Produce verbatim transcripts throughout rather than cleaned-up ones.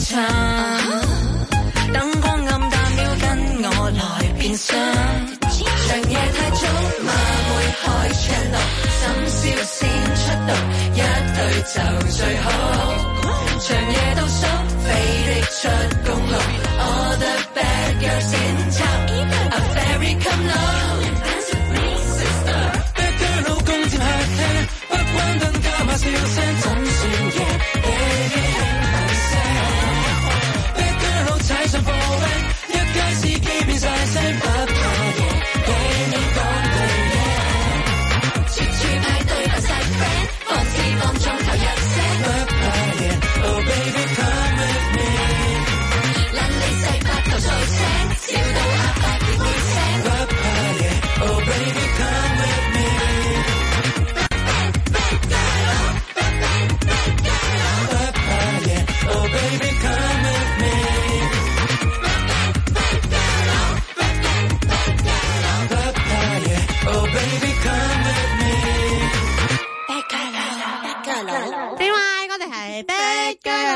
襯。燈光暗淡了，跟我來變身。長夜太早，馬會開 channel， 深宵先出道，一對就最好。長夜倒數，飛的出公路 ，All the bad girls in town，A fairy come low。Dance with me, sister。Bad girl 老公接客廳，不關燈加碼笑聲，怎算夜 ？Baby 輕輕聲。Bad girl 老踩上貨 van， 一街司機變晒聲，不怕夜，俾你講對嘢。處處派對扮晒 friend， 放肆放縱投入聲，不怕夜。Oh baby come with me， 撚你細八頭數聲，笑到阿伯亦會聲，不怕夜。Oh baby come with me，Bad bad girl， bad bad bad girl， 不怕夜。Oh baby come with me，Bad bad bad girl， bad bad bad girl， 不怕夜。Oh baby come with me，Bad girl， bad girl， 點啊？我哋係 Bad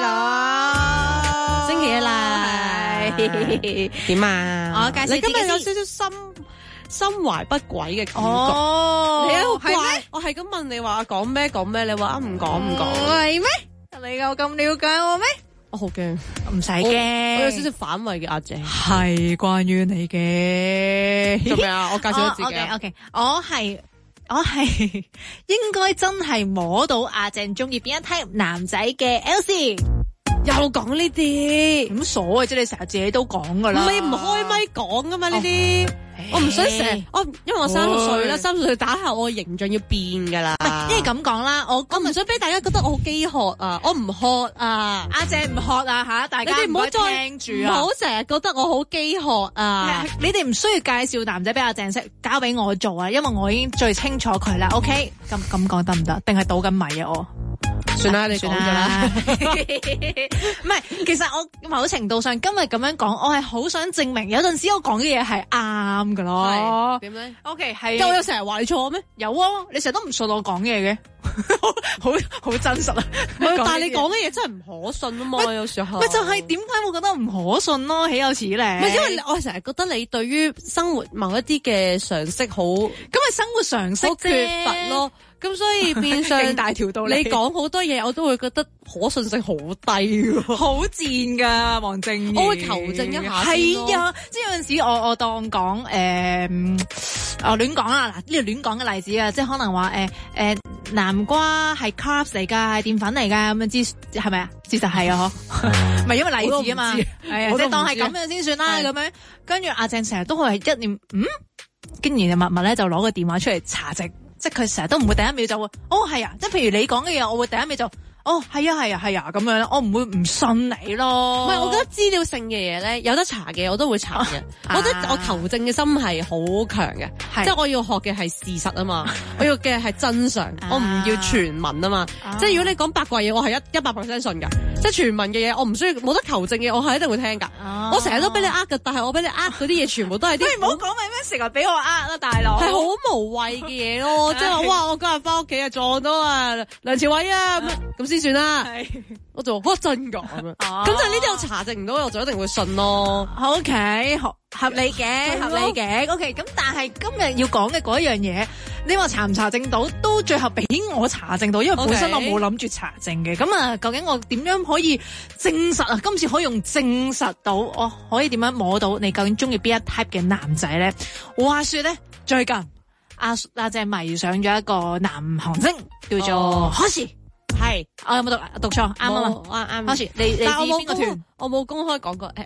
girl， 星期一啦，係點啊？ 我介紹你今日有少少心心懷不軌嘅感覺， 哦， 你好怪係咩？ 我係咁問你話講咩講咩，你話啊唔講唔講， 係咩？你有咁了解我咩？ 我好驚， 唔使我驚， 我有少少反胃嘅阿姐， 係關於你嘅。 做咩啊？我介紹咗自己 ，O K O K，我係我係應該真係摸到阿鄭中意邊一 type 男仔嘅 L C。 又講呢啲， 咁所謂啫，你成日自己都講噶啦， 你唔開咪講噶嘛呢啲。我唔想成日，我因為我三十歲啦，三十歲打下我嘅形象要變噶啦。 因為咁講啦，我我唔想俾大家覺得我好飢渴啊，我唔渴啊， 阿姐唔渴啊吓，大家唔好再聽住啊， 唔好成日覺得我好飢渴啊。 你哋唔需要介紹男仔俾阿鄭識，交俾我做啊，因為我已經最清楚佢啦。OK，咁咁講得唔得？定係倒緊米啊我？ 算啦，你講咗啦。 唔係，其實我某程度上今日咁樣講，我係好想證明有陣時我講嘅嘢係啱噶咯。 點咧 ？OK， 係。 我有成日話你錯咩？ 有啊，你成日都唔信我講嘢嘅，好好真實啊！ 但係你講嘅嘢真係唔可信啊嘛，有時候。 咪就係點解會覺得唔可信咯？豈有此理！ 咪因為我成日覺得你對於生活某一啲嘅常識好，咁係生活常識缺乏咯。咁所以變相大條道理， 你講好多嘢，我都會覺得可信性好低， 好賤噶，黃正義。 我會求證一下。 係啊，即係有陣時我我當講誒、呃，我亂講啦，嗱呢度亂講嘅例子啊，即係可能話誒誒南瓜係 carbs 嚟㗎，係澱粉嚟㗎，咁樣知係咪啊？事實係啊，嗬，唔係因為例子啊嘛，係啊，即係當係咁樣先算啦，咁樣。跟住阿鄭成日都係一念嗯，跟住就默默咧就攞個電話出嚟查證。即係佢成日都唔會第一秒就會，哦係啊，即係譬如你講嘅嘢，我會第一秒就，哦係啊係啊係啊咁樣，我唔會唔信你咯。 唔係，我覺得資料性嘅嘢咧，有得查嘅我都會查嘅。啊、我覺得我求證嘅心係好強嘅，即係我要學嘅係事實啊嘛，我要嘅係真相，啊、我唔要傳聞啊嘛。啊即係如果你講八卦嘢，我係一一百 percent 信㗎。即係傳聞嘅嘢，我唔需要冇得求證嘅，我係一定會聽㗎。啊、我成日都俾你呃㗎，但係我俾你呃嗰啲嘢全部都係啲。 你唔好講咪咩成日俾我呃啦，大佬。 係好無謂嘅嘢咯，即係話哇！我今日翻屋企啊撞到啊梁朝偉啊咁咁先算啦。我就哇真㗎咁樣，咁就呢啲我查證唔到，我就一定會信咯。 OK，合合理嘅，合理嘅。OK，咁但係今日要講嘅嗰一樣嘢，你話查唔查證到，都最後俾我查證到，因為本身我冇諗住查證嘅。咁啊，究竟我點樣可以證實啊？今次可以用證實到，我可以點樣摸到你究竟中意邊一 type 嘅男仔咧？話說咧，最近阿阿姐迷上咗一個男韓星，叫做 Hoshi。係，我有冇讀讀錯？啱啊嘛， 啱啱。 Hoshi，你你知邊個團？ 我冇公開講過。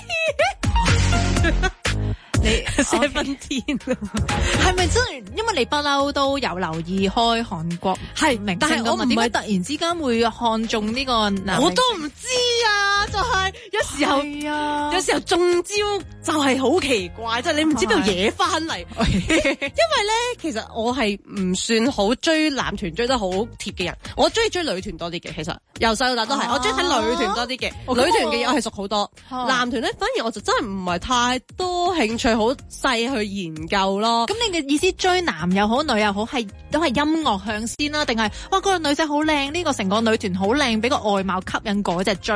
你 Seventeen 係咪真係？因為你不嬲都有留意開韓國係明星，但係我點解突然之間會看中呢個男？ 我都唔知啊，就係、是、有時候， 啊、 有時候中招就係好奇怪，即係你唔知邊度惹翻嚟。因為咧，其實我係唔算好追男團追得好貼嘅人，我中意追女團多啲嘅。其實由細到大都係，啊、我中意睇女團多啲嘅。女團嘅嘢我係熟好多，啊、男團咧反而我就真係唔係太多興趣，好細去研究咯。 咁你嘅意思追男又好，女又好，係都係音樂向先啦，定係哇嗰個女仔好靚，呢個成個女團好靚，俾個外貌吸引嗰隻追咧？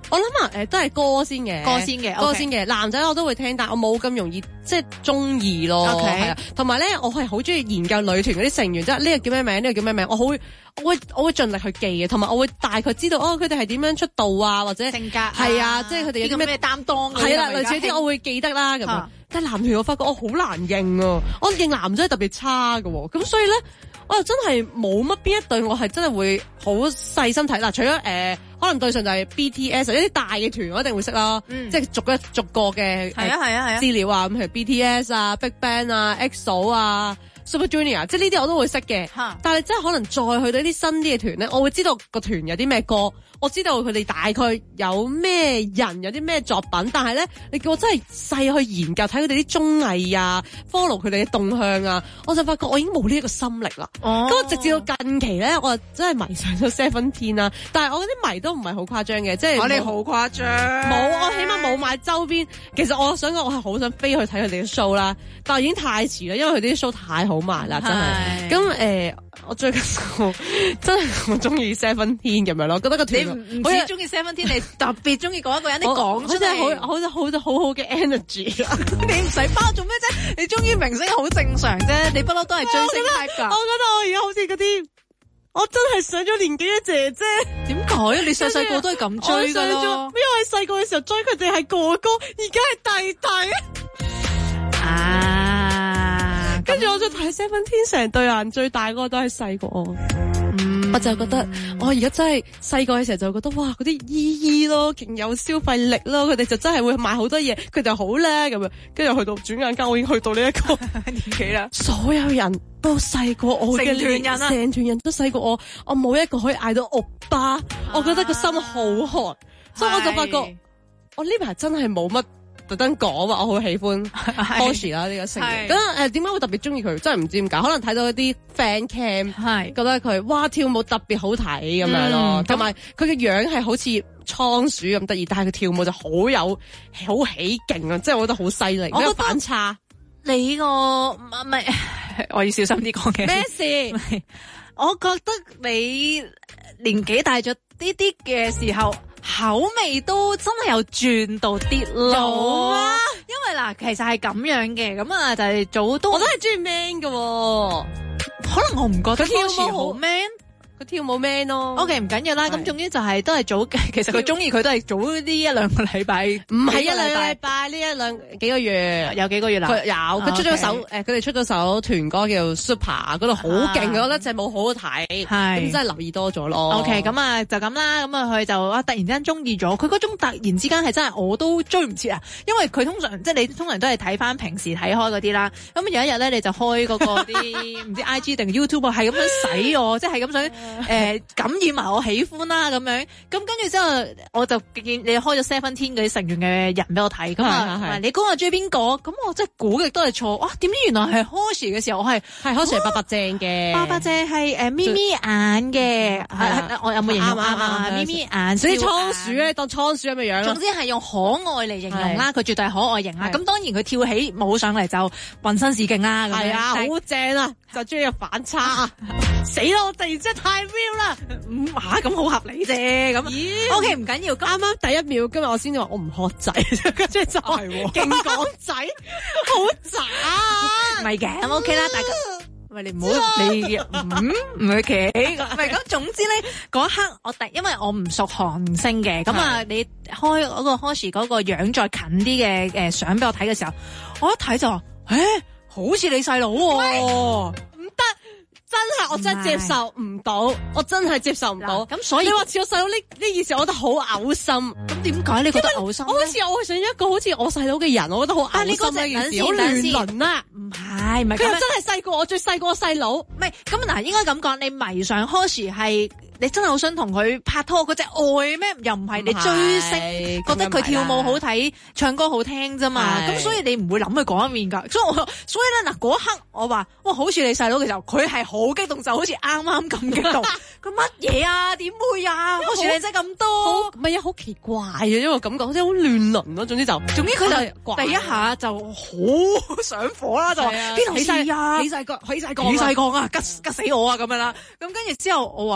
我諗啊，誒都係歌先嘅， 歌先嘅， 歌先嘅。男仔我都會聽，但我冇咁容易即係中意咯。係啊，同埋咧，我係好中意研究女團嗰啲成員，即係呢個叫咩名，呢個叫咩名，我好會，我會我會盡力去記嘅，同埋我會大概知道哦，佢哋係點樣出道啊，或者性格係啊，即係佢哋有啲咩擔當。 係啦，類似啲我會記得啦咁樣。但係男團我發覺我好難認啊，我認男仔特別差㗎喎，咁所以咧。我又真係冇乜邊一隊我係真係會好細心睇嗱，除咗誒、呃、可能對上就係 B T S 一啲大嘅團我一定會識啦，嗯、即係逐一逐個嘅係啊係啊係啊資料啊，咁譬如 B T S 啊、Big Bang 啊、E X O 啊、Super Junior， 即係呢啲我都會識嘅。哈但係真係可能再去到啲新啲嘅團咧，我會知道個團有啲咩歌，我知道佢哋大概有咩人，有啲咩作品。但係咧，你叫我真係細去研究睇佢哋啲綜藝啊 ，follow 佢哋嘅動向啊，我就發覺我已經冇呢一個心力啦。哦，咁我直至到近期咧，我真係迷上咗 Seventeen 啦。但係我嗰啲迷都唔係好誇張嘅，即係我哋好誇張。 冇，我起碼冇買周邊。其實我想講，我係好想飛去睇佢哋嘅 show 啦，但係已經太遲啦，因為佢哋啲 show 太好賣啦，真係。咁誒、呃，我最近真係好中意 Seventeen 咁樣咯，覺得個團你唔止中意 Seventeen， 你特別中意嗰一個人，你講出嚟， 好好好好好好嘅 energy。 你唔使包做咩啫？你中意明星好正常啫，你不嬲都係追星 type 㗎。 我覺得我而家好似嗰啲，我真係上咗年紀嘅姐姐。點解？你細細個都係咁追㗎咯？因為細個嘅時候追佢哋係哥哥，而家係弟弟。啊！跟住我再睇 Seventeen 成對眼，最大嗰個都係細過我。我就覺得，我而家真係細個嘅時候就覺得，哇！嗰啲姨姨咯，勁有消費力咯，佢哋就真係會買好多嘢，佢哋好叻咁樣。跟住去到轉眼間，我已經去到呢一個年紀啦。所有人都細過我嘅，成團人啊，成團人都細過我，我冇一個可以嗌到歐巴，啊、我覺得個心好寒，是所以我就發覺，我呢排真係冇乜。特登講話，我好喜歡 Hoshi 啦呢個成員。咁誒點解會特別中意佢？真係唔知點解，可能睇到一啲 fan cam，係覺得佢哇跳舞特別好睇咁樣咯。同埋佢嘅樣係好似倉鼠咁得意，但係佢跳舞就好有好起勁啊！即係我覺得好犀利。我覺得反差。你個唔係，我要小心啲講嘅。咩事？我覺得你年紀大咗啲啲嘅時候。口味都真係有轉到啲咯，啊、因為嗱，其實係咁樣嘅，咁啊就係早都我都係中意 man 嘅，可能我唔覺得跳舞好 man。佢跳舞 man 咯 ，OK 唔緊要啦。咁總之就係都係早，其實佢中意佢都係早呢一兩個禮拜，唔係一兩個禮拜，呢一兩幾個月，有幾個月啦。佢有佢出咗首誒，佢哋出咗首團歌叫 Super， 嗰度好勁，我覺得隻舞好好睇，係咁真係留意多咗咯。OK，咁啊就咁啦，咁啊佢就啊突然之間中意咗，佢嗰種突然之間係真係我都追唔切啊，因為佢通常即係你通常都係睇翻平時睇開嗰啲啦。咁有一日咧你就開嗰個啲唔知 I G 定 YouTube 係咁樣洗我，即係咁想。誒、呃，感染埋我喜歡啦咁樣，咁跟住之後我就見你開咗 Seventeen 嗰啲成員嘅人俾我睇，咁啊，你估我追邊個？咁我真係估極都係錯，哇！點知原來係 Hoshi 嘅時候，我係係 Hoshi 係白白淨嘅，白白淨係誒咪咪眼嘅，係我有冇形容啱啊？咪咪眼，所以倉鼠咧當倉鼠咁嘅樣，總之係用可愛嚟形容啦，佢絕對係可愛型啦。咁當然佢跳起舞上嚟就渾身是勁啦，係啊，好正啊，就中意個反差，死啦！我突然之間太 real 啦，唔吓咁好合理啫，咁 OK 唔緊要。啱啱第一秒今日我先至話我唔學仔，跟住就係勁講仔，好渣啊！唔係嘅，咁 OK 啦，大家喂你唔好你唔唔企，唔係咁。總之咧嗰一刻我第因為我唔熟韓星嘅，咁啊你開嗰個 Hoshi 嗰個樣再近啲嘅誒相俾我睇嘅時候，我一睇就話誒好似你細佬喎，唔得。真係我真係接受唔到，我真係接受唔到。咁所以你話似我細佬呢呢件事，我覺得好嘔心。咁點解你覺得嘔心？我好似我會想一個好似我細佬嘅人，我覺得好嘔心呢件事，好亂倫啊！唔係，唔係佢又真係細過我，最細過我細佬。唔係咁嗱，應該咁講，你迷上 Hoshi 係。你真係好想同佢拍拖嗰隻愛咩？又唔係你追星，覺得佢跳舞好睇，唱歌好聽啫嘛。咁所以你唔會諗佢嗰一面噶。所以我所以咧嗱，嗰一刻我話哇，好似你細佬嘅時候，佢係好激動，就好似啱啱咁激動。佢乜嘢啊？點會啊？好似靚仔咁多，唔係啊，好奇怪啊，因為感覺好似好亂倫咯。總之就總之佢就第一下就好上火啦，就話邊度起晒啊？起晒角，起晒角，起晒角啊！吉吉死我啊！咁樣啦。咁跟住之後我話咁我。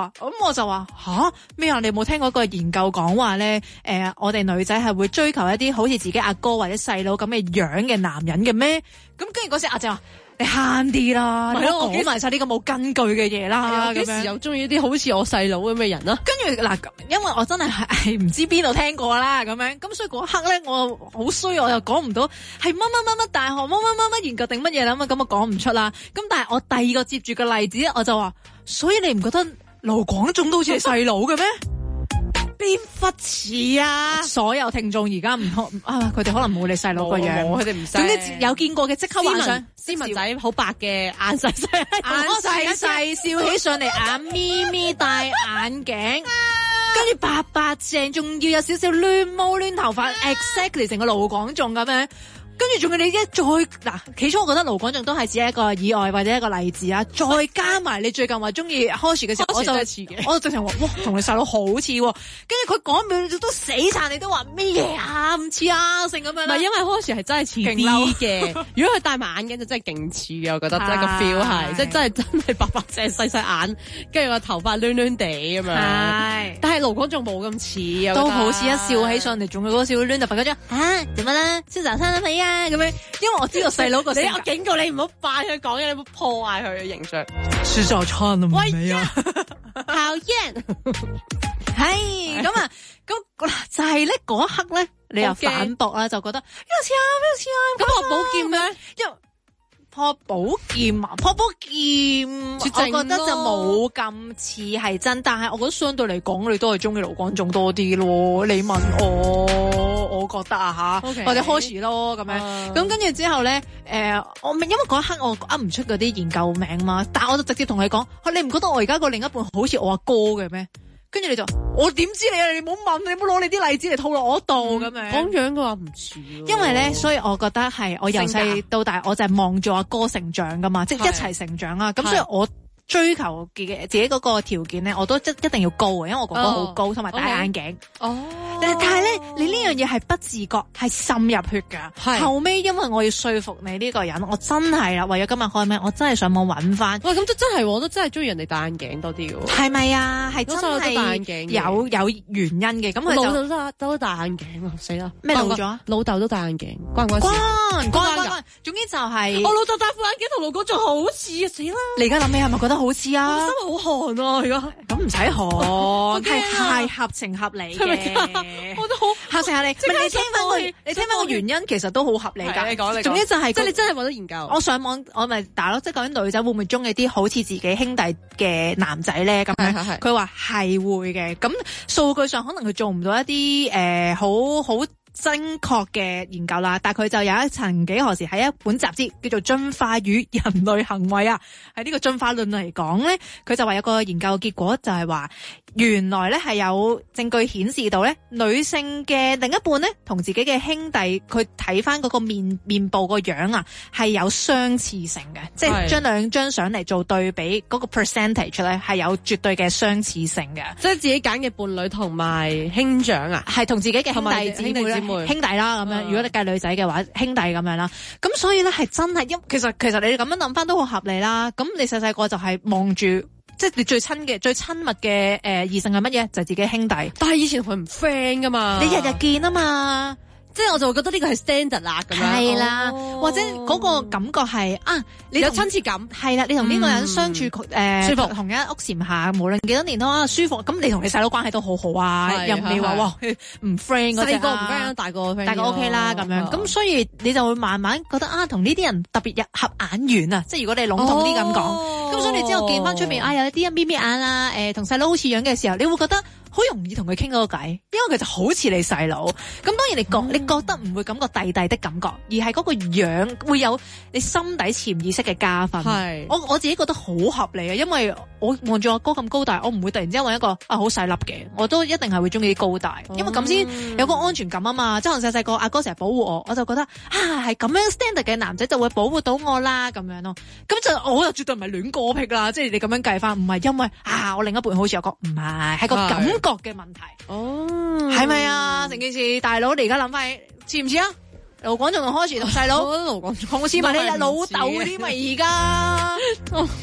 我就話吓咩啊？你有冇聽過個研究講話咧？誒、呃，我哋女仔係會追求一啲好似自己阿哥或者細佬咁嘅樣嘅男人嘅咩？咁跟住嗰時阿姐話。你慳啲啦，唔好講埋晒呢個冇根據嘅嘢啦。 幾時又中意啲好似我細佬咁嘅人啦？ 跟住嗱，因為我真係係唔知邊度聽過啦，咁樣咁所以嗰刻咧，我好衰，我又講唔到係乜乜乜乜大學乜乜乜乜研究定乜嘢啦嘛，咁我講唔出啦。咁但係我第二個接住嘅例子，我就話，所以你唔覺得盧廣仲都好似係細佬嘅咩？邊忽似啊！所有聽眾而家唔啊，佢哋可能冇你細佬個樣， 佢哋唔識。 總之有見過嘅即刻幻想， 斯文仔好白嘅，眼細細， 眼細細，笑起上嚟眼咪咪，戴眼鏡，跟住白白淨，仲要有少少亂毛亂頭髮，exactly 成個盧廣仲咁樣。跟住仲要你一再嗱，起初我覺得盧廣仲都係只係一個意外或者一個例子啊，再加埋你最近話中意 Hoshi 嘅時候，我就我就直情話哇，同你細佬好似喎。跟住佢講秒都死撐，你都話咩嘢啊？唔似啊，成咁樣。 唔係因為 Hoshi 係真係似啲嘅，如果佢戴埋眼鏡就真係勁似嘅，我覺得真係個 feel 係，即係真係真係白白淨細細眼，跟住個頭髮攣攣地咁樣。係，但係盧廣仲冇咁似， 都好似一笑起上嚟，仲有嗰個笑攣頭髮嗰張嚇點樣啦？瀟灑生得美啊！咁樣，因為我知道細佬個性格， 我警告你唔好扮佢講嘢，你唔好破壞佢嘅形象。 是早餐啊，妹啊， 討厭。 係咁啊，咁就係咧嗰一刻咧，你又反駁啦，就覺得邊度似啊，邊度似啊， 咁學寶劍咧， 因為破寶劍啊，破寶劍，我覺得就冇咁似係真，但係我覺得相對嚟講，你都係中意盧廣仲多啲咯。你問我，我覺得啊吓， okay，或者 Hoshi 咯咁樣。咁跟住之後咧，誒、呃，我因為嗰一刻我噏唔出嗰啲研究名嘛，但係我就直接同你講，你唔覺得我而家個另一半好似我阿哥嘅咩？跟住你就，我點知你啊？你唔好問，你唔好攞你啲例子嚟套落我度咁樣。 講樣嘅話唔似， 因為咧，所以我覺得係我由細到大，我就係望住阿哥成長噶嘛，即係一齊成長啦。咁所以我追求嘅自己嗰個條件咧，我都一一定要高嘅，因為我哥哥好高，同埋戴眼鏡。哦，但係咧，你呢樣嘢係不自覺，係滲入血噶。係後尾因為我要說服你呢個人，我真係啦，為咗今日開名，我真係上網揾翻。 喂，咁都真係，我都真係中意人哋戴眼鏡多啲嘅。 係咪啊？係真係戴眼鏡有有原因嘅。咁佢就老豆都都戴眼鏡啊！死啦！ 咩老咗？ 老豆都戴眼鏡，關唔關事？ 關關關關。總之就係我老豆戴副眼鏡同盧廣仲好似啊！死啦！ 你而家諗起係咪覺得好似啊？ 心好寒啊！而家咁唔使寒，係係合情合理嘅。 我都好合情合理。唔係你聽翻個，你聽翻個原因，其實都好合理㗎。 你講你講。 總之就係即係你真係揾到研究。 我上網我咪打咯，即係究竟女仔會唔會中意啲好似自己兄弟嘅男仔咧？咁樣佢話係會嘅。咁數據上可能佢做唔到一啲誒好好精確嘅研究啦，但係佢就有一曾幾何時喺一本雜誌叫做《進化與人類行為》啊，喺呢個進化論嚟講咧，佢就話有個研究結果就係話，原來咧係有證據顯示到咧，女性嘅另一半咧同自己嘅兄弟，佢睇翻嗰個面面部個樣啊，係有相似性嘅，即係將兩張相嚟做對比，嗰、嗰個 percentage 咧係有絕對嘅相似性嘅， 即係自己揀嘅伴侶同埋兄長啊， 係同自己嘅兄弟姊妹。兄弟啦咁樣，如果你計女仔嘅話，兄弟咁樣啦，咁所以咧係真係，因其實其實你咁樣諗翻都好合理啦。咁你細細個就係望住，即係你最親嘅、最親密嘅誒異性係乜嘢？就係自己兄弟。 但係以前同佢唔 friend 噶嘛， 你日日見啊嘛。 即係我就會覺得呢個係 standard 啦，咁樣係啦，哦、或者嗰個感覺係啊，你有親切感係啦，你同呢個人相處誒、嗯呃、舒服，同一屋檐下，無論幾多年都啊舒服。咁你同你細佬關係都好好啊，又唔你話哇唔 friend 嗰隻啊，細個唔 friend，大個 friend，大個 OK 啦咁樣。咁、哦、所以你就會慢慢覺得啊，同呢啲人特別合眼緣啊。即係如果你籠統啲咁講，咁、哦、所以你之後見翻出面啊有一啲咪咪眼啊，誒同細佬好似樣嘅時候，你會覺得好容易同佢傾嗰個偈，因為佢就好似你細佬。咁當然你覺、嗯、你覺得唔會感覺弟弟的感覺，而係嗰個樣會有你心底潛意識嘅加分。係我我自己覺得好合理啊，因為我望住我哥咁高大，我唔會突然之間揾一個啊好細粒嘅，我都一定係會中意高大，因為咁先有個安全感啊嘛。即係細細個阿哥成日保護我，我就覺得啊係咁樣 standard 嘅男仔就會保護到我啦咁樣咯。咁就我又絕對唔係亂過癖啦，即係你咁樣計翻，唔係因為啊我另一半好似有個唔係，係個感覺嘅問題。哦，係咪啊？成件事大佬，你而家諗翻起似唔似啊？盧廣仲同Hoshi同細佬，盧廣仲好似埋你老豆啲咪而家。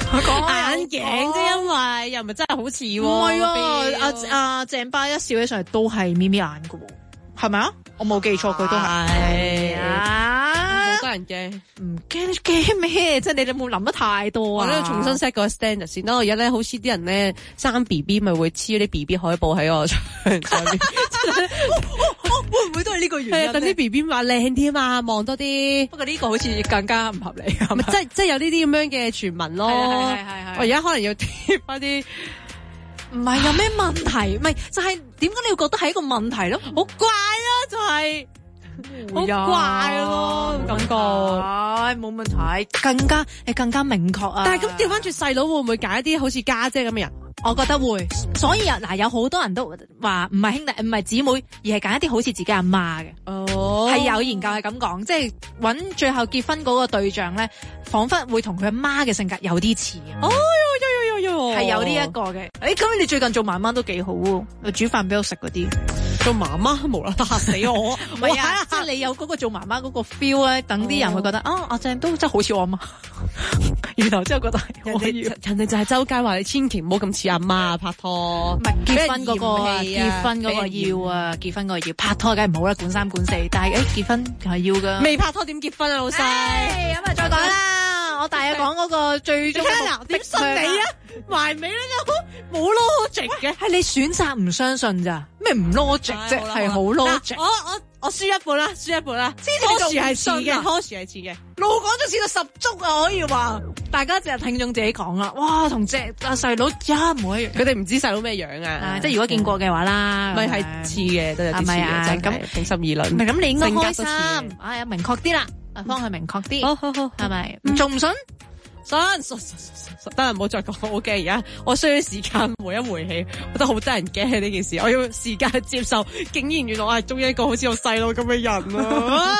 眼鏡啫，因為又唔係真係好似喎。 唔係啊，阿阿鄭巴一笑起上嚟都係眯眯眼㗎喎，係咪啊？我冇記錯，佢都係啊， 好多人驚， 唔驚驚咩？即係你哋冇諗得太多啊！ 我咧重新 set 個 standard 先啦。我而家咧好似啲人咧生 B B 咪會黐啲 B B 海報喺我牆上面， 會唔會都係呢個原因？ 等啲 B B 話靚啲啊嘛，望多啲。 不過呢個好似更加唔合理，係咪？ 即係即係有呢啲咁樣嘅傳聞咯。 係係係。 我而家可能要貼翻啲。 唔係有咩問題？唔係就係點解你要覺得係一個問題咯？ 好怪啊，就係、是、好怪咯，感覺。 唉，冇問題，更加你更加明確啊！ 但係咁調翻轉細佬會唔會揀一啲好似家姐咁嘅人？ 我覺得會，所以啊嗱，有好多人都話唔係兄弟，唔係姊妹，而係揀一啲好似自己阿媽嘅。哦，係有研究係咁講，即係揾最後結婚嗰個對象咧，彷彿會同佢阿媽嘅性格有啲似。 哦，有有有有， 係有呢一個嘅。誒，咁你最近做媽媽都幾好喎，煮飯俾我食嗰啲。 做媽媽無啦啦嚇死我！ 唔係啊，即係你有嗰個做媽媽嗰個 feel 咧，等啲人會覺得啊，阿鄭都真係好似我阿媽。然後之後覺得人哋人哋就係周街話你千祈唔好咁似阿媽啊，拍拖。 唔係結婚嗰個啊，結婚嗰個要啊，結婚嗰個要拍拖梗係唔好啦，管三管四。但係誒結婚係要噶。 未拍拖點結婚啊，老細？ 咁啊再講啦，我大約講嗰個最終嘅點信你啊？埋尾咧就冇 logic 嘅， 係你選擇唔相信咋？咩唔 logic 啫？係好 logic。 我我我輸一半啦，輸一半啦。初時係似嘅，初時係似嘅。 老講咗似到十足啊，可以話。大家淨係聽眾自己講啦。哇，同隻阿細佬一模一樣。 佢哋唔知細佬咩樣啊？ 即係如果見過嘅話啦， 咪係似嘅，都有啲似嘅。咁平心而論， 唔係咁你應該開心。哎呀，明確啲啦，方向明確啲。 好好好， 係咪？仲唔信？ 信信信信，得啦，唔好再講，我好驚而家，我需要時間回一回氣，我覺得好得人驚呢件事，我要時間去接受，竟然原來我係中意一個好似我細佬咁嘅人啊！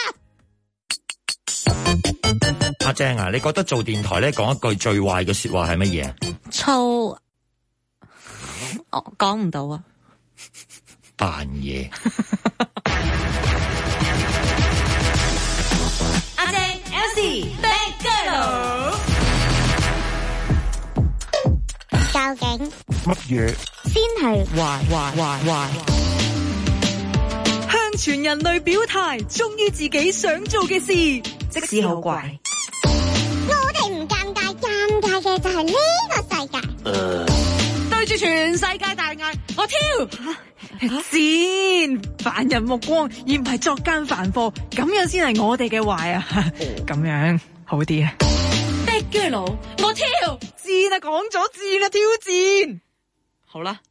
阿鄭啊，你覺得做電台咧講一句最壞嘅說話係乜嘢？ 粗，我講唔到啊！ 扮嘢。 阿鄭 Elsie。究竟乜嘢先係壞壞壞壞？ 向全人類表態，忠於自己想做嘅事，即使好怪。 我哋唔尷尬，尷尬嘅就係呢個世界。 呃、 對住全世界大嗌，我挑先凡人目光，而唔係作奸犯科，咁樣先係我哋嘅壞啊！咁樣好啲啊！ 的居佬，我挑戰啊，講咗戰啊，挑戰。 好啦，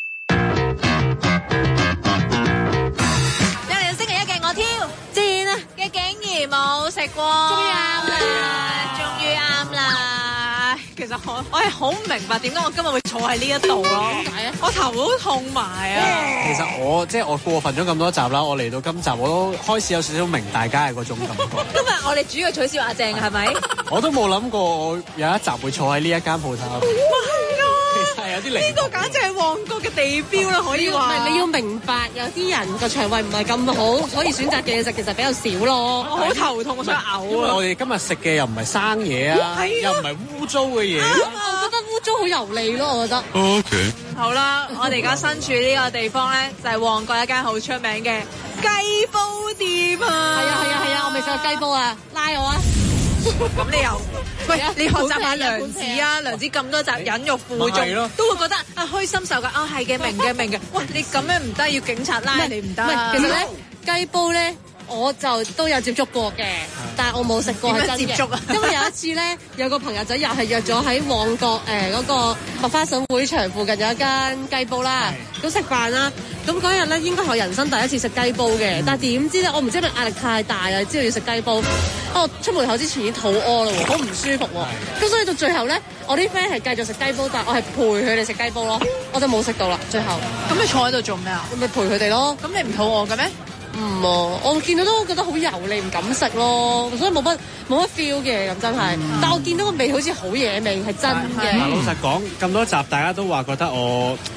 一嚟星期一嘅我挑戰啊嘅竟然冇食過，終於啱啦，終於啱啦。其實我我係好唔明白點解我今日會坐喺呢一度咯？點解啊？我頭好痛埋啊！ 其實我即係我過分咗咁多集啦，我嚟到今集我都開始有少少明大家嘅嗰種感覺。 今日我哋主要取笑阿鄭係咪？ 我都冇諗過我有一集會坐喺呢一間鋪頭。其實係有啲離譜。 呢個簡直係旺角嘅地標啦，可以話。 唔係你要明白，有啲人個腸胃唔係咁好，所以選擇嘅嘢食其實比較少咯。 我好頭痛，我想嘔啊！ 因為我哋今日食嘅又唔係生嘢啊，又唔係污糟嘅嘢。 我覺得污糟好油膩咯，我覺得。 O K。 好啦，我哋而家身處呢個地方咧，就係旺角一間好出名嘅雞煲店啊！ 係啊係啊係啊，我未食過雞煲啊，拉我啊！ 咁你又喂，你學習下梁子啊，梁子咁多集忍辱負重，都會覺得啊開心受噶啊，係嘅，明嘅明嘅。喂，你咁樣唔得，要警察拉你唔得。 其實咧雞煲咧，我就都有接觸過嘅，但係我冇食過係真嘅。點樣接觸啊？因為有一次咧，有個朋友仔又係約咗喺旺角誒嗰個麥花臣會場附近有一間雞煲啦，咁食飯啦。咁嗰日咧應該係我人生第一次食雞煲嘅，但係點知咧我唔知係咪壓力太大啊，知道要食雞煲，我出門口之前已經肚屙啦喎，好唔舒服喎。咁所以到最後咧，我啲 friend 係繼續食雞煲，但係我係陪佢哋食雞煲咯，我就冇食到啦。最後咁你坐喺度做咩啊？ 咪陪佢哋咯。咁你唔肚餓嘅咩？ 唔啊！我見到都覺得好油膩，唔敢食咯，所以冇乜冇乜 feel 嘅咁真係。嗯、但我見到個味好似好野味，係真嘅。 老實講，咁多集大家都話覺得我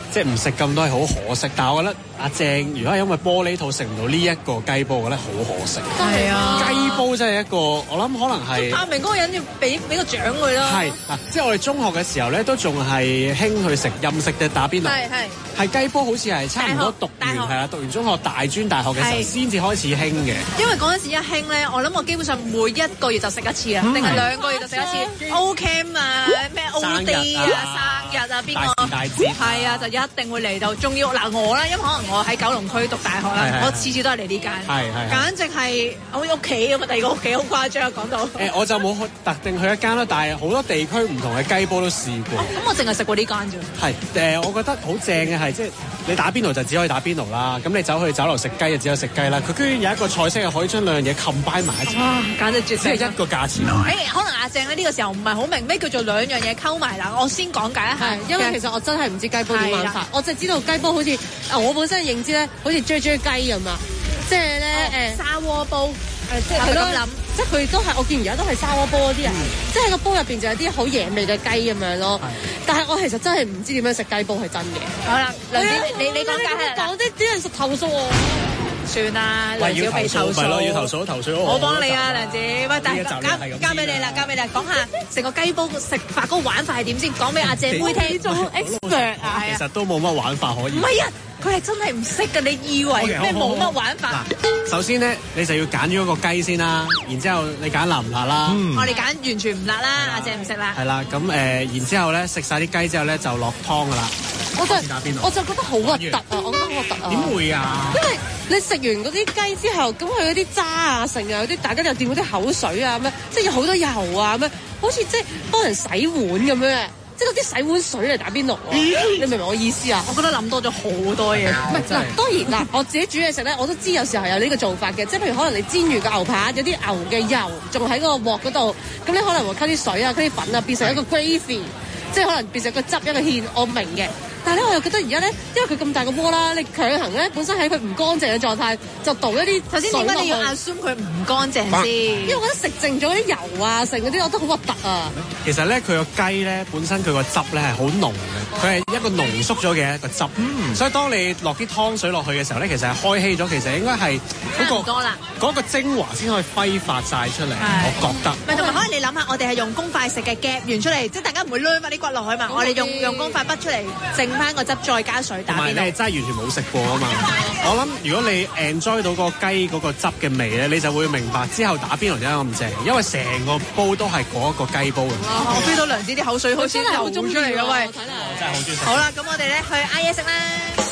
即係唔食咁多係好可惜。但係我覺得阿鄭如果係因為玻璃肚食唔到呢一個雞煲，我覺得好可惜。 係啊， 雞煲真係一個，我諗可能係阿明嗰個人要俾俾個獎佢咯。 係嗱，即係我哋中學嘅時候咧，都仲係興去食任食嘅打邊爐。 係係。 係雞煲好似係差唔多讀完係啦，讀完中學大專大學嘅時候先至開始興嘅。 因為嗰陣時一興咧，我諗我基本上每一個月就食一次啊，定係兩個月就食一次。O Cam 啊，咩 O D 啊，生日啊，邊個大節係啊，就一定會嚟到。仲要嗱我啦，因為可能我喺九龍區讀大學啦，我次次都係嚟呢間， 係係， 簡直係好似屋企咁啊！第二個屋企好誇張講到。 誒，我就冇去特定去一間啦，但係好多地區唔同嘅雞煲都試過。 咁我淨係食過呢間啫。 係誒，我覺得好正嘅係即係你打邊爐就只可以打邊爐啦，咁你走去酒樓食雞就只有食雞啦。佢居然有一個菜式係可以將兩樣嘢 combine 埋一齊， 哇！簡直絕只係一個價錢。 誒，可能阿鄭咧呢個時候唔係好明咩叫做兩樣嘢溝埋啦。我先講解一下， 因為其實我真係唔知雞煲點玩法，我就知道雞煲好似啊，我本身認知咧，好似追追雞咁啊，即係咧誒砂鍋煲，誒即係咁諗，即係佢都係我見而家都係砂鍋煲嗰啲人，即係個煲入邊就有啲好野味嘅雞咁樣咯。但係我其實真係唔知點樣食雞煲係真嘅。 好啦，梁子你你講解下， 講啲啲人實投訴我。 算啦，梁子被投訴， 係咯，要投訴投訴我。 我幫你啊，梁子，喂，但係交交俾你啦，交俾你，講下成個雞煲食法嗰個玩法係點先，講俾阿姐妹聽。 做 expert 啊， 其實都冇乜玩法可以。 唔係啊，佢係真係唔識㗎，你以為咩冇乜玩法？ 首先咧，你就要揀咗個雞先啦，然之後你揀辣唔辣啦。 我哋揀完全唔辣啦，阿姐唔食啦。 係啦，咁誒，然之後咧食晒啲雞之後咧就落湯㗎啦。 我就我就覺得好核突啊！我覺得好核突啊！ 點會啊？ 因為你食完嗰啲雞之後，咁佢嗰啲渣啊，成日有啲大家又掂嗰啲口水啊，咁樣即係有好多油啊，咁樣好似即係幫人洗碗咁樣，即係嗰啲洗碗水嚟打邊爐。你明唔明我意思啊？ 我覺得諗多咗好多嘢。 唔係嗱，當然嗱，我自己煮嘢食咧，我都知有時候有呢個做法嘅，即係譬如可能你煎完個牛排，有啲牛嘅油仲喺嗰個鑊嗰度，咁你可能會溝啲水啊、溝啲粉啊，變成一個 gravy，即係可能變成一個汁一個芡，我明嘅。但係咧，我又覺得而家咧，因為佢咁大個鍋啦，你強行咧，本身喺佢唔乾淨嘅狀態，就倒一啲頭先點解你要 assume 佢唔乾淨先？ 因為我覺得食剩咗啲油啊，剩嗰啲我覺得好核突啊。 其實咧，佢個雞咧本身佢個汁咧係好濃嘅，佢係一個濃縮咗嘅一個汁。嗯，所以當你落啲湯水落去嘅時候咧，其實係開稀咗，其實應該係嗰個多啦， 嗰個精華先可以揮發晒出嚟。我覺得。 唔係，同埋可能你諗下，我哋係用公筷食嘅夾完出嚟，即係大家唔會攆埋啲骨落去嘛。我哋用用公筷滗出嚟，剩翻個汁再加水打邊爐。同埋你真係完全冇食過啊嘛！我諗如果你 enjoy 到個雞嗰個汁嘅味咧，你就會明白之後打邊爐點解咁正，因為成個煲都係嗰一個雞煲。 我 feel 到梁子啲口水好似流出嚟嘅喂， 我真係好中意食。 好啦，咁我哋咧去嗌嘢食啦。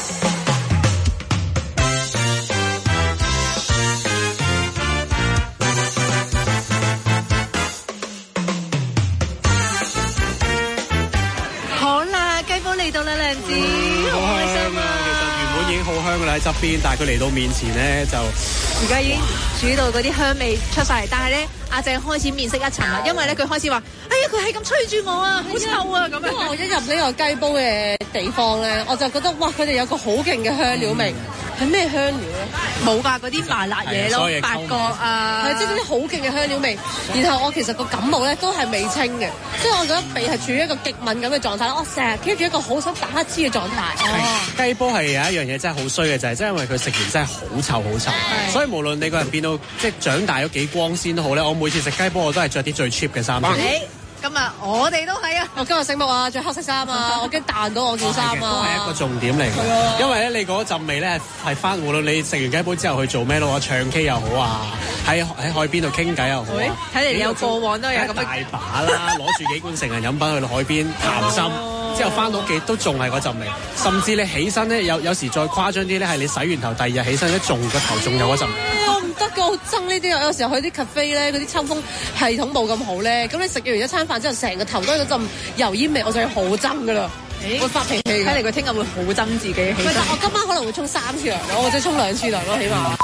嚟到啦，梁子，好開心啊！ 其實原本已經好香噶啦喺側邊，但係佢嚟到面前咧就， 而家已經煮到嗰啲香味出晒嚟，但係咧阿鄭開始面色一沉啦，因為咧佢開始話：哎呀，佢係咁吹住我啊，好臭啊咁樣。 因為我一入呢個雞煲嘅地方咧，我就覺得哇，佢哋有個好勁嘅香料味。係咩香料咧？ 冇㗎，嗰啲麻辣嘢咯，八角啊， 係即係啲好勁嘅香料味。然後我其實個感冒咧都係未清嘅，即係我覺得鼻係處於一個極敏感嘅狀態。我成日 keep 住一個好想打乞嗤嘅狀態。 哦，雞煲係有一樣嘢真係好衰嘅，就係即係因為佢食完真係好臭好臭，所以無論你個人變到即係長大咗幾光鮮都好咧，我每次食雞煲我都係着啲最 cheap 嘅衫。 今日我哋都係啊！ 我今日醒目啊，着黑色衫啊，我驚彈到我件衫啊！ 都係一個重點嚟嘅，因為咧你嗰陣味咧係翻，無論你食完雞煲之後去做咩咯，唱 K 又好啊，喺喺海邊度傾偈又好啊。 睇嚟你有過往都有咁大把啦，攞住幾罐成人飲品去到海邊談心，之後翻到屋企都仲係嗰陣味，甚至你起身咧有有時再誇張啲咧，係你洗完頭第二日起身咧，仲個頭仲有嗰陣味。 得㗎，好憎呢啲啊！有時候去啲 cafe 咧，嗰啲抽風系統冇咁好咧，咁你食完一餐飯之後，成個頭都係嗰陣油煙味，我就係好憎㗎啦，會發脾氣。 睇嚟佢聽日會好憎自己起身。 但我今晚可能會沖三次涼咯，或者沖兩次涼咯，起碼。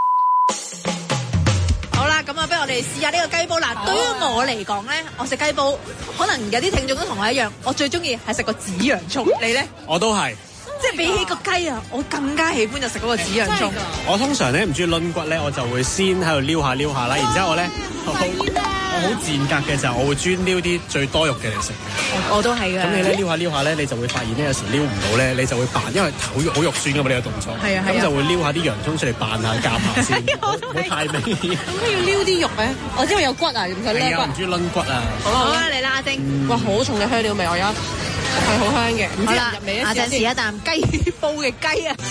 好啦，咁啊，不如我哋試下呢個雞煲啦。對於我嚟講咧，我食雞煲，可能有啲聽眾都同我一樣，我最中意係食個紫洋葱。你咧？ 我都係。 即係比起個雞啊，我更加喜歡就食嗰個紫洋葱。 我通常咧唔中意攆骨咧，我就會先喺度撩下撩下啦，然之後我咧，好我好賤格嘅就係我會專撩啲最多肉嘅嚟食。 我都係嘅。 咁你咧撩下撩下咧，你就會發現咧有時撩唔到咧，你就會扮，因為好好肉酸㗎嘛呢個動作。 係啊係啊。 咁就會撩下啲洋葱出嚟扮下夾下先，唔好太味。 咁佢要撩啲肉咧，我因為有骨啊，唔想撩骨。 唔中意攆骨啊。 好啦，嚟啦阿正。 哇，好重嘅香料味，我而家係好香嘅。唔知入味阿正試一啖雞煲嘅雞啊。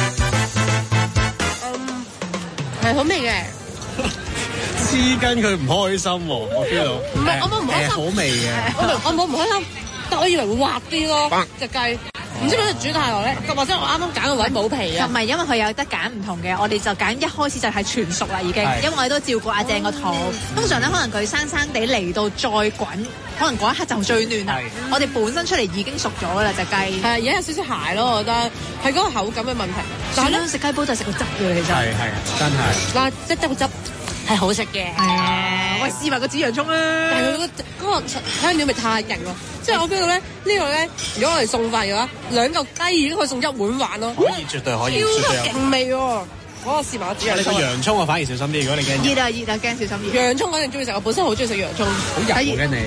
嗯，係好味嘅。 黐筋佢唔開心喎，我 feel 到。 唔係，我冇唔開心。 好味嘅。 我我冇唔開心，但我以為會滑啲咯，隻雞。唔知點解煮太耐咧，或者我啱啱揀個位冇皮啊？ 唔係，因為佢有得揀唔同嘅，我哋就揀一開始就係全熟啦已經，因為我哋都照顧阿正個肚。通常咧，可能佢生生地嚟到再滾，可能嗰一刻就最嫩啦。我哋本身出嚟已經熟咗噶啦隻雞。 係，而家有少少鞋咯，我覺得係嗰個口感嘅問題。但係咧，食雞煲就係食個汁嘅，其實係係真係。 嗱，即係得個汁係好食嘅。 係啊，喂，試埋個紫洋葱啦。 但係佢嗰個香料味太勁咯，即係我 feel 到咧呢個咧，如果我哋送飯嘅話，兩嚿雞已經可以送一碗飯咯。 可以，絕對可以， 超絕對有。 級勁味喎！我試埋個紫洋葱。 你個洋葱我反而小心啲，如果你驚熱啊熱啊，驚小心熱。 洋葱我一定中意食，我本身好中意食洋葱。 好油嘅你。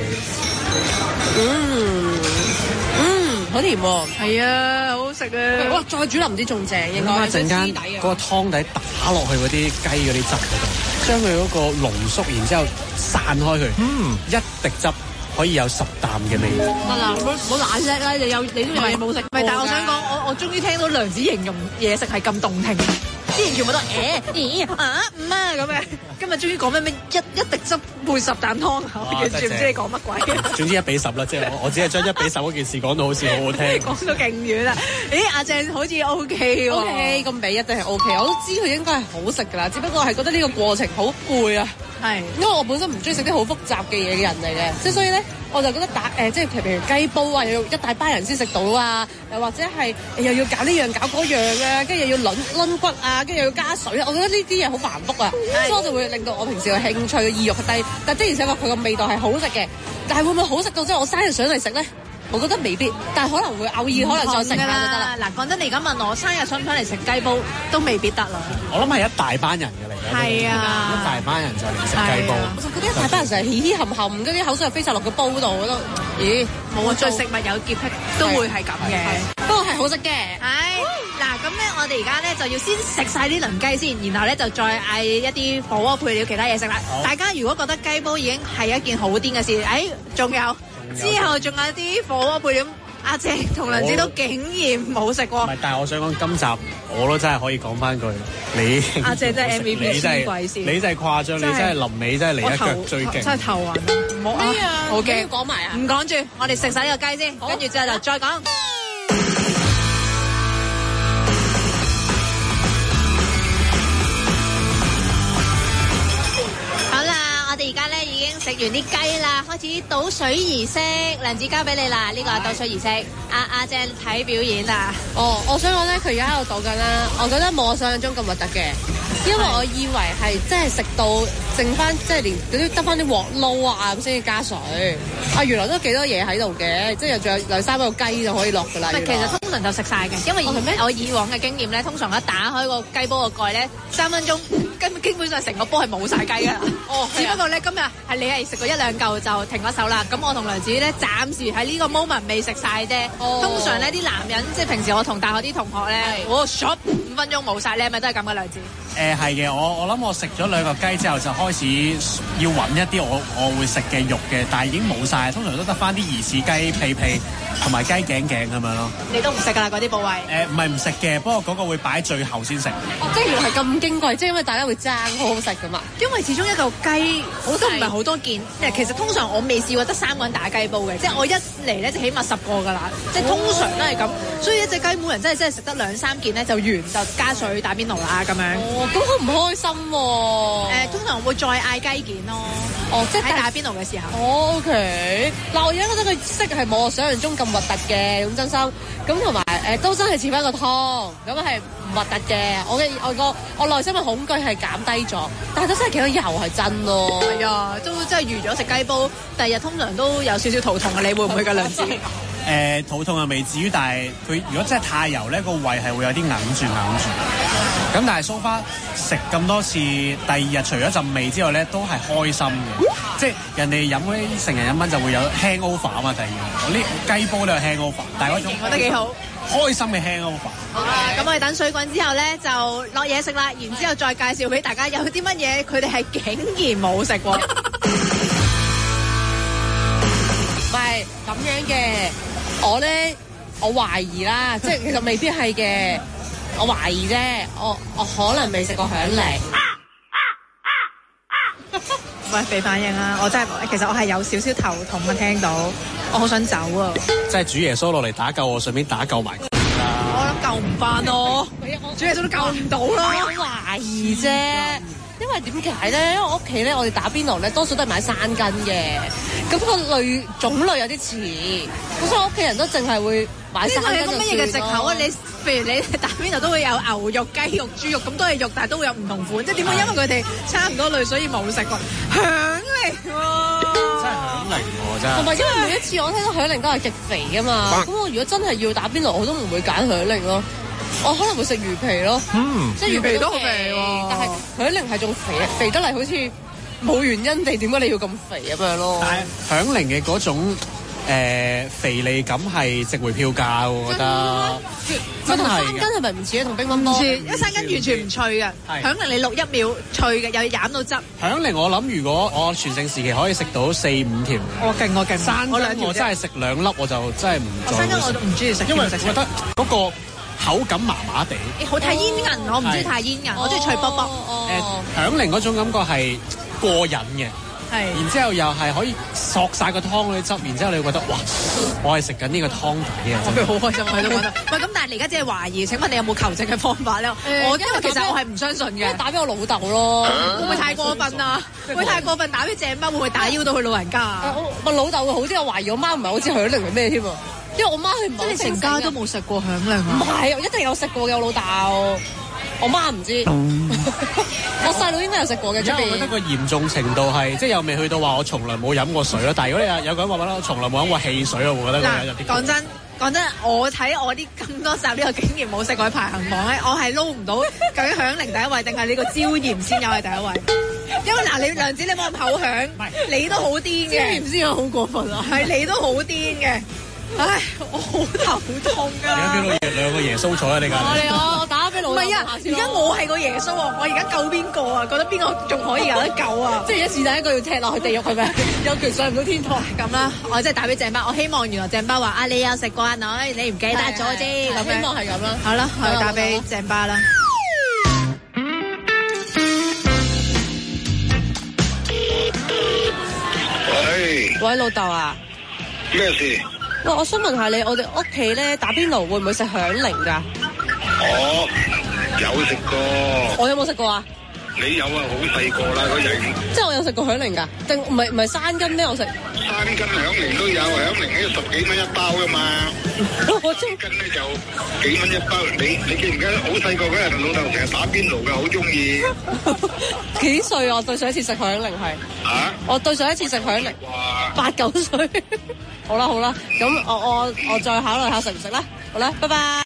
嗯嗯，好甜喎。 係啊，好好食啊！ 哇，再煮腍啲仲正，應該。 咁一陣間嗰個湯底打落去嗰啲雞嗰啲汁嗰度，將佢嗰個濃縮，然之後散開佢。嗯，一滴汁可以有十啖嘅味。 得啦，唔好唔好懶叻啦！你有你都有嘢冇食。 唔係，但係我想講，我我終於聽到梁子形容嘢食係咁動聽。之前全部都誒咦啊唔啊咁樣，今日終於講咩咩一一滴汁配十啖湯，我完全唔知你講乜鬼。 總之一比十啦，即係我我只係將一比十嗰件事講到好似好好聽。 講到勁遠啦！咦，阿正好似 O K 喎 ，O K 咁比一定係 O K，我都知佢應該係好食㗎啦，只不過係覺得呢個過程好攰啊。 係， 因為我本身唔中意食啲好複雜嘅嘢嘅人嚟嘅，即係所以咧，我就覺得打誒、呃，即係譬如雞煲啊，要一大班人先食到啊，又或者係又要搞呢樣搞嗰樣啊，跟住又要攆攆骨啊，跟住又要加水啊，我覺得呢啲嘢好繁複啊，所以我就會令到我平時嘅興趣嘅意欲係低。但的而且確佢個味道係好食嘅，但係會唔會好食到即係我生日上嚟食咧？我覺得未必，但係可能會偶爾可能再食下就得啦。 嗱，講真，你而家問我生日想唔想嚟食雞煲，都未必得啦。 我諗係一大班人嘅嚟嘅， 係啊， 一大班人就嚟食雞煲。 我就覺得一大班人成日嘻嘻冚冚，跟住啲口水又飛晒落個煲度，我覺得咦冇啊！對食物有潔癖都會係咁嘅， 不過係好食嘅。 係嗱，咁咧我哋而家咧就要先食晒啲輪雞先，然後咧就再嗌一啲火鍋配料其他嘢食啦。大家如果覺得雞煲已經係一件好癲嘅事，誒仲有。之後仲有啲火鍋配料，阿姐同梁子都竟然冇食過。 唔係，但係我想講今集我都真係可以講翻句，你阿姐真係 M V P 你真係你真係誇張，你真係臨尾真係嚟一腳最勁， 真係頭暈。唔好啊，好驚， 講埋啊， 唔講住，我哋食晒呢個雞先，跟住之後就再講。我哋而家咧已經食完啲雞啦，開始倒水儀式，梁子交俾你啦，呢、這個係倒水儀式。阿阿正睇表演啊！ 哦，我想講咧，佢而家喺度倒緊啦，我覺得冇我想象中咁核突嘅，因為我以為係即係食到剩翻，即係連嗰啲得翻啲鑊撈啊咁先至加水。啊，原來都幾多嘢喺度嘅，即係又仲有兩三個雞就可以落噶啦。 唔係，其實通常就食晒嘅，因為以我以往嘅經驗咧，通常一打開個雞煲個蓋咧，三分鐘根基本上成個煲係冇晒雞噶啦。哦，只不過咧今日係你係食過一兩嚿就停咗手啦。咁我同梁子咧暫時喺呢個 moment 未食晒啫。哦、通常咧啲男人即係平時我同大學啲同學咧，我 shop 五分鐘冇晒，你係咪都係咁嘅梁子？ 誒係嘅，我我諗我食咗兩個雞之後就開始要揾一啲我我會食嘅肉嘅，但係已經冇晒，通常都得翻啲疑似雞屁屁同埋雞頸頸咁樣咯。 你都唔食㗎啦嗰啲部位？誒唔係唔食嘅，不過嗰個會擺最後先食。 哦，即係原來係咁矜貴，即係因為大家會爭好好食㗎嘛。 因為始終一嚿雞我都唔係好多件，即係其實通常我未試過得三個人打雞煲嘅，即係我一嚟咧就起碼十個㗎啦，即係通常都係咁，所以一隻雞每人真係真係食得兩三件咧就完，就加水打邊爐啦咁樣。 哦，咁好唔開心喎。 誒，通常會再嗌雞件咯。哦，即係喺打邊爐嘅時候。 哦 OK，嗱我而家覺得佢色係冇我想象中咁核突嘅，咁真心。咁同埋誒都真係似翻個湯，咁係唔核突嘅。我嘅我個我內心嘅恐懼係減低咗，但係都真係幾多油係真咯。 係啊，都真係預咗食雞煲，第日通常都有少少肚痛嘅，你會唔會㗎梁子？ 誒、呃、肚痛又未至於，但係佢如果真係太油咧，個胃係會有啲硬住硬住。 咁但係 so far 食咁多次，第二日除咗陣味之外咧，都係開心嘅。即係人哋飲嗰啲成人飲品就會有 hangover 啊嘛，第二日我呢雞煲都有 hangover， 但係嗰種覺得幾好。 開心嘅 hangover。 好啦，咁我哋等水滾之後咧，就落嘢食啦，然之後再介紹俾大家有啲乜嘢，佢哋係竟然冇食喎。 唔係咁樣嘅，我咧我懷疑啦，即係其實未必係嘅，我懷疑啫，我我可能未食過響鈴。 喂，俾反應啊！我真係其實我係有少少頭痛啊，聽到我好想走啊！ 即係主耶穌落嚟打救我，順便打救埋佢啦。 我諗救唔翻咯，主耶穌都救唔到咯。 我懷疑啫，因為點解咧？因為我屋企咧，我哋打邊爐咧，多數都係買山根嘅，咁個類種類有啲似，咁所以我屋企人都淨係會買山根。 呢個係個乜嘢嘅藉口啊？你譬如你打邊爐都會有牛肉、雞肉、豬肉，咁都係肉，但係都會有唔同款，即係點解？因為佢哋差唔多類，所以冇食過響鈴喎。 真係響鈴喎，真係。 同埋因為每一次我聽到響鈴都係極肥噶嘛，咁我如果真係要打邊爐，我都唔會揀響鈴咯。我可能會食魚皮咯， 嗯， 即係魚皮都好肥喎，但係響鈴係仲肥，肥得嚟好似冇原因地，點解你要咁肥咁樣咯？ 但係響鈴嘅嗰種誒肥膩感係值回票價，我覺得真係。 山根係咪唔似咧？同乒乓波？ 唔似，因為山根完全唔脆嘅，響鈴你錄一秒脆嘅，又要飲到汁。 響鈴我諗，如果我全盛時期可以食到四五條， 我勁我勁。 山根我真係食兩粒我就真係唔再會食。 山根我都唔中意食， 因為覺得嗰個口感麻麻地。 好太煙韌，我唔中意太煙韌，我中意脆卜卜。 誒，響鈴嗰種感覺係過癮嘅。 係， 然之後又係可以索晒個湯嗰啲汁，然之後你會覺得哇，我係食緊呢個湯底啊！ 我佢好開心，我都覺得。喂，咁但係你而家只係懷疑，請問你有冇求證嘅方法咧？我因為其實我係唔相信嘅。 打俾我老豆咯， 會唔會太過分啊？會太過分打俾鄭媽，會唔會打擾到佢老人家啊？ 問老豆會好啲，我懷疑我媽唔係好知響鈴係咩添啊，因為我媽係唔係。即係你成家都冇食過響鈴啊？ 唔係，我一定有食過嘅，我老豆。我媽唔知，我細佬應該有食過嘅。 因為我覺得個嚴重程度係，即係又未去到話我從來冇飲過水咯。但係如果你有有個人話我從來冇飲過汽水，我會覺得佢有啲。 講真講真，我睇我啲咁多集呢個竟然冇食過排行榜咧，我係撈唔到究竟響鈴第一位定係呢個椒鹽鮮有係第一位。因為嗱，你梁子你冇咁口響，你都好癲嘅。椒鹽鮮有好過分啊！係你都好癲嘅。唉，我好頭痛㗎。 而家邊度兩個耶穌坐喺你隔離？ 我哋我我打俾老豆。 唔係啊，而家我係個耶穌啊！我而家救邊個啊？覺得邊個仲可以有得救啊？ 即係一次第一個要踢落去地獄係咪？有權上唔到天堂。 咁啦，我真係打俾鄭巴，我希望原來鄭巴話啊，你有食過啊女，你唔記得咗啫。咁希望係咁啦。 好啦，我打俾鄭巴啦。 喂， 喂，老豆啊， 咩事？ 喂，我想問下你，我哋屋企咧打邊爐會唔會食響鈴㗎？ 我有食過。 我有冇食過啊？ 你有啊，好細個啦嗰陣。 即係我有食過響鈴㗎，定唔係唔係山根咩？我食山根響鈴都有，響鈴咧十幾蚊一包㗎嘛。 我中根咧就幾蚊一包。你你記唔記得好細個嗰陣老豆成日打邊爐㗎，好中意。 幾歲啊？我對上一次食響鈴係。 啊？ 我對上一次食響鈴。 哇！ 八九歲。好啦好啦，咁我我我再考慮下食唔食啦。好啦，拜拜。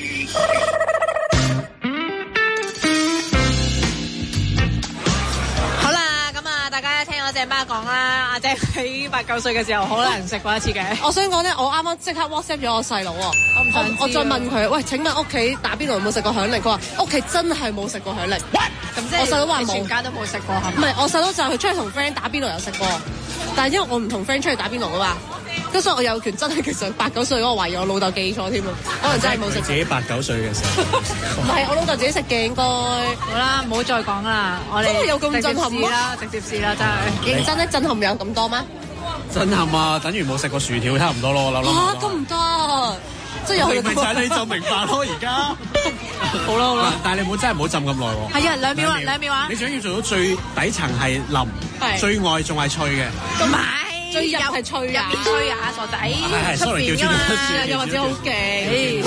好啦，咁啊，大家聽我鄭媽講啦，阿鄭喺八九歲嘅時候可能食過一次嘅。 我想講咧，我啱啱即刻 WhatsApp 咗我細佬喎，我唔想我再問佢，喂，請問屋企打邊爐有冇食過響鈴？佢話屋企真係冇食過響鈴。 咁即係我細佬話冇， 全家都冇食過係咪？ 唔係，我細佬就係佢出去同 friend 打邊爐有食過，但係因為我唔同 friend 出去打邊爐啊嘛。咁所以我有權真係其實八九歲嗰個懷疑我老豆記錯添啊，可能真係冇食。 自己八九歲嘅時候， 唔係我老豆自己食嘅應該。 好啦，唔好再講啦，我哋真係有咁震撼咩？ 直接試啦，真係。 認真咧，震撼有咁多咩？ 震撼啊，等於冇食過薯條差唔多咯，我諗。 嚇，咁唔得，即係有咪就係你就明白咯，而家。 好啦好啦， 但係你唔好真係唔好浸咁耐喎。 係啊，兩秒啊，兩秒啊。 你最緊要做到最底層係腍，最外仲係脆嘅。 咁買。 最入係脆啊， 入邊脆啊，傻仔！ 係係，sorry，叫住你， 又或者好勁。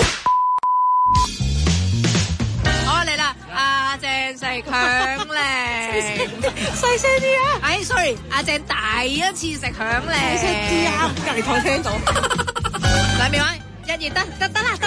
好嚟啦，阿鄭食響鈴， 細聲啲啊！ 哎，sorry，阿鄭第一次食響鈴， 細聲啲啊！隔離台聽到。 兩秒啊，一二得得得啦得啦。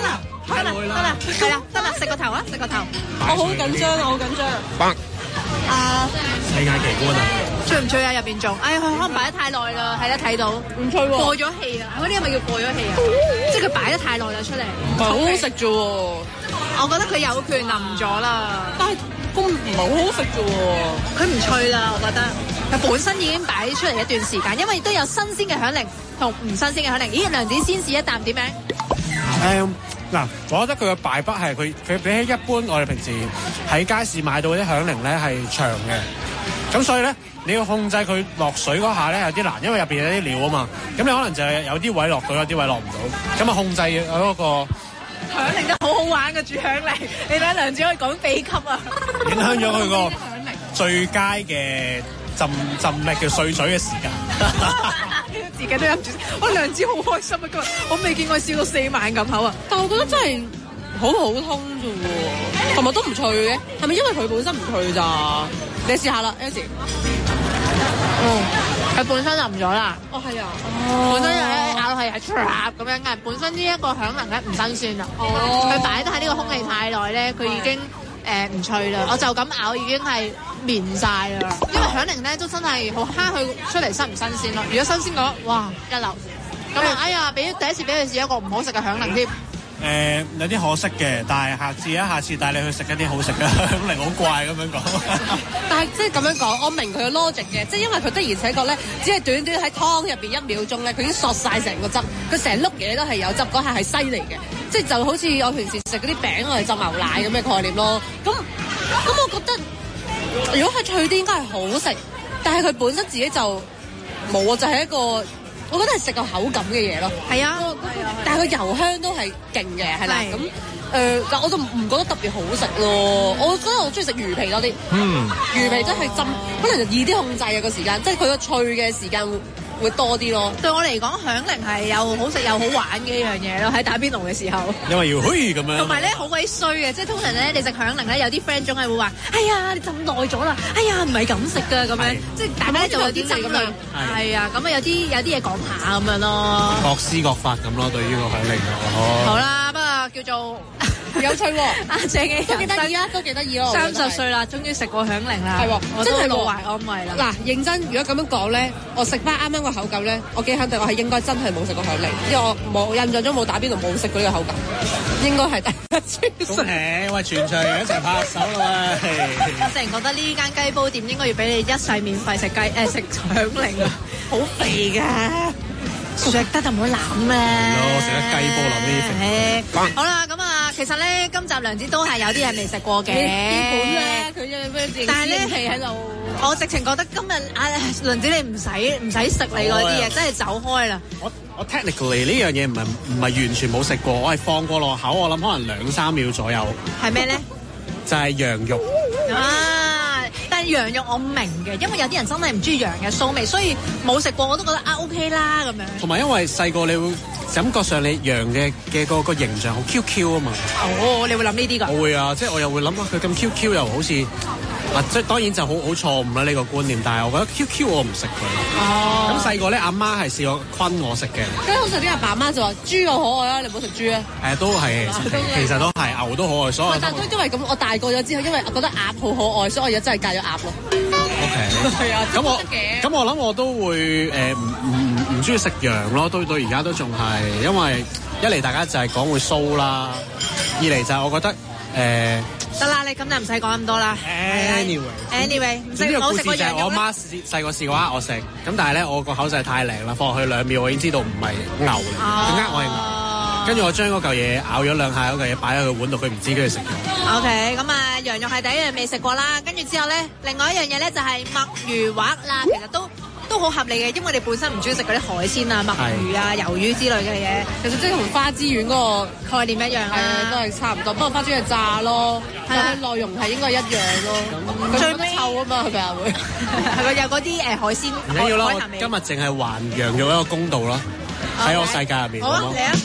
得啦，得啦，係啦，得啦，食個頭啊，食個頭。 我好緊張啊，好緊張。啊！ 世界奇觀啊！ 脆唔脆啊？入邊仲，哎呀，佢可能擺得太耐啦，係啦，睇到唔脆喎， 過咗氣啊！嗰啲係咪叫過咗氣啊？即係佢擺得太耐啦出嚟， 唔係好好食啫喎。 我覺得佢有權淋咗啦， 但係咁唔係好好食啫喎。 佢唔脆啦，我覺得佢本身已經擺出嚟一段時間，因為都有新鮮嘅響鈴同唔新鮮嘅響鈴。咦，梁子先試一啖點樣？ 誒嗱，我覺得佢嘅敗筆係佢佢比起一般我哋平時喺街市買到嗰啲響鈴咧係長嘅，咁所以咧你要控制佢落水嗰下咧有啲難，因為入邊有啲料啊嘛，咁你可能就係有啲位落到，有啲位落唔到，咁啊控制嗰個響鈴都好好玩嘅煮響鈴，你睇梁子可以講秘笈啊， 影響咗佢個最佳嘅浸浸力嘅碎嘴嘅時間。 自己都飲住，我梁子好開心啊！今日我未見過笑到四萬咁口啊！ 但係我覺得真係好普通啫喎，同埋都唔脆嘅，係咪因為佢本身唔脆咋？你試下啦 ，Elsie。 嗯，佢本身淋咗啦。 哦，係啊。 本身咬落係係 trap 咁樣嘅，本身呢一個響鈴咧唔新鮮啦。 哦。 佢擺得喺呢個空氣太耐咧，佢已經誒唔脆啦。我就咁咬已經係綿晒啦。因為響鈴咧都真係好蝦佢出嚟新唔新鮮咯。如果新鮮嘅話，哇一流。咁啊，哎呀，俾第一次俾佢試一個唔好食嘅響鈴添。 誒、呃、有啲可惜嘅，但係下次啊，下次帶你去食一啲好食嘅響鈴，好怪咁樣講。 但係即係咁樣講，我明佢嘅 logic 嘅，即係因為佢的而且確咧，只係短短喺湯入邊一秒鐘咧，佢已經索晒成個汁，佢成碌嘢都係有汁，嗰下係犀利嘅，即係就好似我平時食嗰啲餅我哋浸牛奶咁嘅概念咯。咁咁我覺得如果係脆啲應該係好食，但係佢本身自己就冇啊，就係、是、一個。我覺得係食個口感嘅嘢咯，係啊，但係佢油香都係勁嘅，係啦，咁誒，但我就唔覺得特別好食咯。我覺得我中意食魚皮多啲，嗯，魚皮真係浸，可能就易啲控制啊個時間，即係佢個脆嘅時間會會多啲咯。對我嚟講，響鈴係又好食又好玩嘅一樣嘢咯，喺打邊爐嘅時候。因為要嘿咁樣。同埋咧好鬼衰嘅，即係通常咧你食響鈴咧，有啲 friend 總係會話：哎呀，你浸耐咗啦，哎呀，唔係咁食㗎咁樣，即係大家就有啲爭論。係啊，咁啊有啲有啲嘢講下咁樣咯。各施各法咁咯，對於個響鈴哦。好啦，不過叫做。有趣喎，阿鄭嘅都幾得意啊，都幾得意咯。三十歲啦，終於食過響鈴啦，係喎，真係老懷安慰啦。嗱，認真，如果咁樣講咧，我食翻啱啱個口感咧，我幾肯定我係應該真係冇食過響鈴，因為我冇印象中冇打邊爐冇食過呢個口感，應該係第一次。恭喜，喂，全場一齊拍手啦喂！我成日覺得呢間雞煲店應該要俾你一世免費食雞誒食響鈴啊，好肥㗎。食得就唔好攬咧。咯，食得雞煲諗呢啲。好啦，咁啊，其實咧，今集梁子都係有啲人未食過嘅。基本咧，佢有咩自但係咧，係喺度。我直情覺得今日啊，梁子你唔使唔使食你嗰啲嘢，真係走開啦。我我 technically 呢樣嘢唔係唔係完全冇食過，我係放過落口，我諗可能兩三秒左右。係咩咧？就係羊肉。啊！但係羊肉我明嘅，因為有啲人真係唔中意羊嘅臊味，所以冇食過我都覺得啊 OK 啦咁樣。同埋因為細個你會感覺上你羊嘅嘅個個形象好 Q Q 啊嘛。哦，你會諗呢啲㗎？我會啊，即係我又會諗啊，佢咁 Q Q 又好似啊，即係當然就好好錯誤啦呢個觀念，但係我覺得 Q Q 我唔食佢。哦。咁細個咧，阿媽係試過昆我食嘅。跟住通常啲阿爸阿媽就話豬好可愛啦，你唔好食豬啊。誒，都係其實都係牛都可愛，所以但係都因為咁，我大個咗之後，因為我覺得鴨好可愛，所以我而家真係戒咗鴨咯。O K。係啊。咁我咁我諗我都會誒唔唔唔中意食羊咯，到到而家都仲係，因為一嚟大家就係講會騷啦，二嚟就係我覺得誒。得啦，你咁就唔使講咁多啦。Anyway，anyway，唔食我食過羊肉。我媽細個試過呃我食，咁但係咧我個口勢太靈啦，放落去兩秒我已經知道唔係牛嚟，佢呃我係牛。跟住我將嗰嚿嘢咬咗兩下，嗰嚿嘢擺喺佢碗度，佢唔知跟住食咗。OK，咁啊羊肉係第一樣未食過啦，跟住之後咧，另外一樣嘢咧就係墨魚滑啦，其實都。都好合理嘅，因為你本身唔中意食嗰啲海鮮啊、墨魚啊、魷魚之類嘅嘢，其實即係同花之丸嗰個概念一樣啊，都係差唔多。不過花之丸係炸咯，但係內容係應該一樣咯。最尾臭啊嘛，係咪啊會？係咪有嗰啲誒海鮮？唔緊要啦，我今日淨係還羊肉一個公道咯，喺我世界入邊。好啊，嚟啊！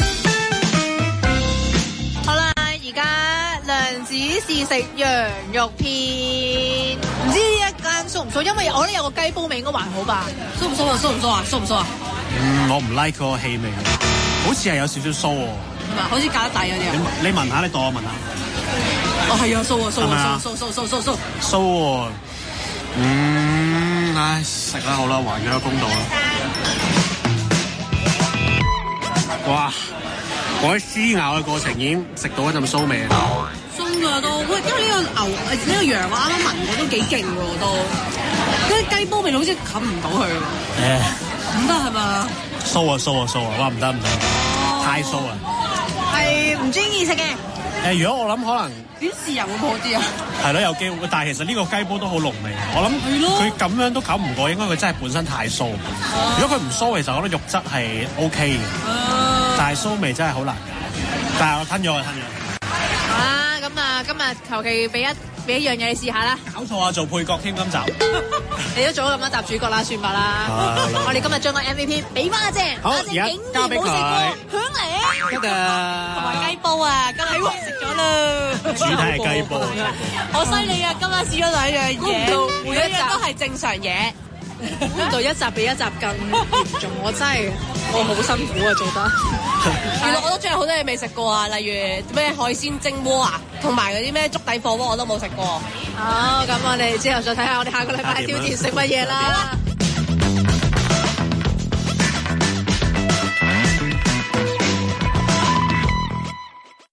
好啦，而家梁子試食羊肉片，唔知呢一間酥唔酥？因為我覺得有個雞煲味應該還好吧？酥唔酥啊？酥唔酥啊？酥唔酥啊？嗯，我唔 like 嗰個氣味，好似係有少少酥喎。 係嘛？好似隔得底嗰啲啊。 你你聞下，你當我聞下。 哦，係啊，酥啊，酥係咪啊啊，酥酥酥酥酥。 酥喎，嗯，唉，食啦好啦，還佢一個公道啦。哇！我喺撕咬嘅過程已經食到一陣酥味啊！ 鬆㗎都，喂，因為呢個牛誒呢個羊我啱啱聞過都幾勁喎都，嗰啲雞煲味好似冚唔到佢喎。誒，唔得係嘛？ 酥啊酥啊酥啊！哇唔得唔得，太酥啊！ 係唔中意食嘅。 誒，如果我諗可能點豉油會好啲啊？ 係咯，有機會，但係其實呢個雞煲都好濃味。我諗佢咁樣都冚唔過，應該佢真係本身太酥。如果佢唔酥，其實我覺得肉質係 O K 嘅，但係酥味真係好難搞。但係我吞咗我吞咗。 好啦，咁啊，今日求其俾一俾一樣嘢你試下啦。 搞錯啊，做配角添今集。 你都做咗咁多集主角啦，算吧啦。我哋今日將個 M V P 俾翻阿姐， 好阿姐竟然交俾佢冇食過，響嚟。 得同埋雞煲啊，今日食咗啦。 主題係雞煲。 好犀利啊！今日試咗兩樣嘢， 估唔到每一集兩樣都係正常嘢。 估唔到一集比一集更嚴重，我真係我好辛苦啊做得。 原來我都仲有好多嘢未食過啊，例如咩海鮮蒸鍋啊，同埋嗰啲咩粥底火鍋我都冇食過。 好，咁我哋之後再睇下我哋下個禮拜挑戰食乜嘢啦。